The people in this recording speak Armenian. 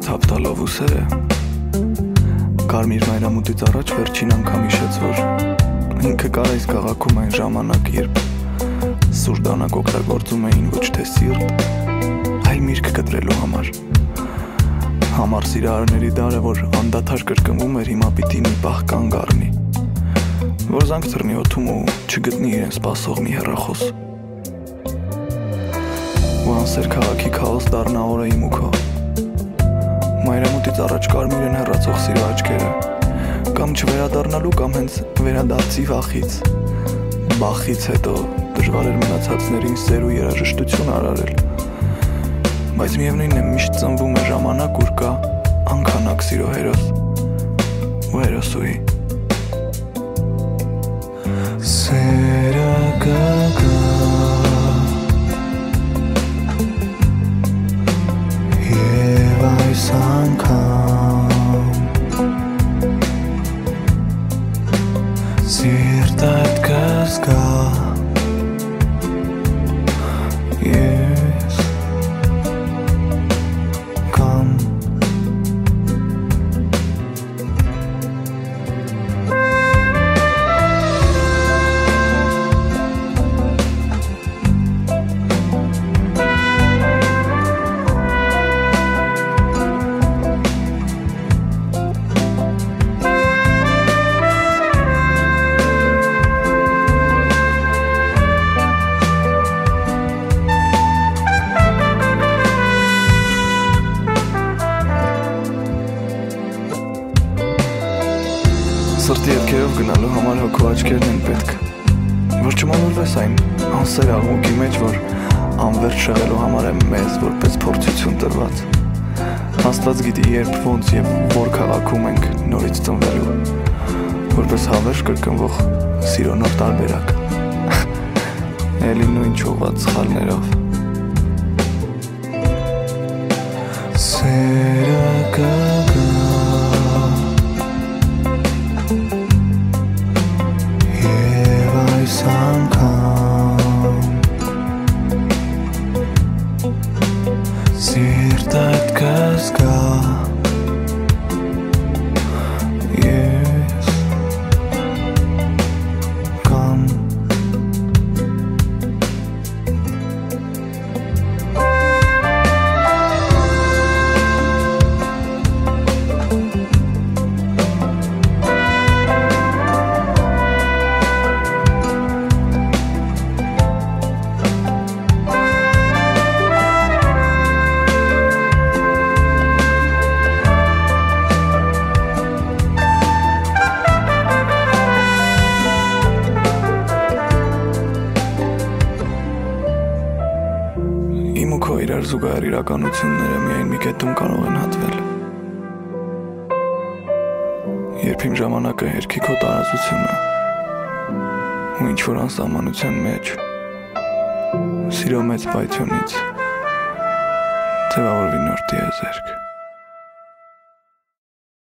ցավ տալով ուսերը Կարմիր մայրամուտից առաջ վերջին անգամ հիշեց, որ ինքը կար այս քաղաքում այն ժամանակ, երբ սուր դանակ օգտագործում էին ոչ թե սիրտ, այլ միրգ կտրելու համար Համար սիրահարների դարը, որ անդադար կրկնվում էր, հիմա պիտի մի պահ կանգ առնի Որ զանգ թռնի օդում ու չգտնի իրեն սպասող մի հեռախոս Ու անսեր քաղաքի քաոս դառնա օրը իմ ու քո Մայրամուտից առաջ կարմիր են հեռացող սիրո աչքերը Կամ չվերադառնալու կամ հենց վերադարձի վախից Բախից հետո դժվար էր մնացածներին սեր ու երաժշտություն արարել Բայց միևնույնն է միշտ ծնվում է ժամանակ, ուր կա անքանակ սիրո հերոս ու հերոսուհի Սերը կգա Եվ այս անգամ Սիրտդ կզգա Ես կամ Սրտի ետքերով գնալու համար հոգու աչքերն են պետք Որ չմոլորվես այն անսեր աղմուկի մեջ, որ անվերջ շեղելու համար է մեզ որպես փորձություն տրված Աստված գիտի երբ ոնց և որ քաղաքում ենք նորից ծնվելու Որպես հավերժ կրկնվող սիրո նոր տարբերակ Էլի նույն չողված սխալներով Սերը կգա Այս անգամ Սիրտդ կզգա Ես կամ Իմ ու քո իրար զուգահեռ իրականությունները միայն մի կետում կարող են հատվել Երբ իմ ժամանակը հերքի քո տարածությունը ու ինչ-որ անսահմանության մեջ Սիրո մեծ պայթյունից ձևավորվի նոր տիեզերք